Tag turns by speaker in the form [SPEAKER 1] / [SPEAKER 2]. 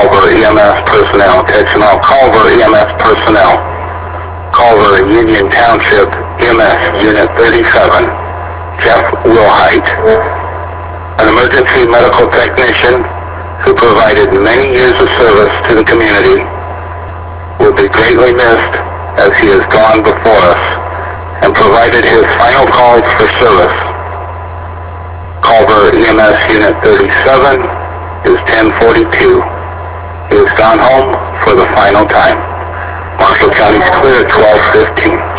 [SPEAKER 1] Culver EMS personnel. Attention all Culver EMS personnel. Culver Union Township EMS Unit 37, Jeff Wilhite, an emergency medical technician who provided many years of service to the community, will be greatly missed as he has gone before us and provided his final calls for service. Culver EMS Unit 37 is 1042. He has gone home for the final time. Marshall County's clear at 12:15.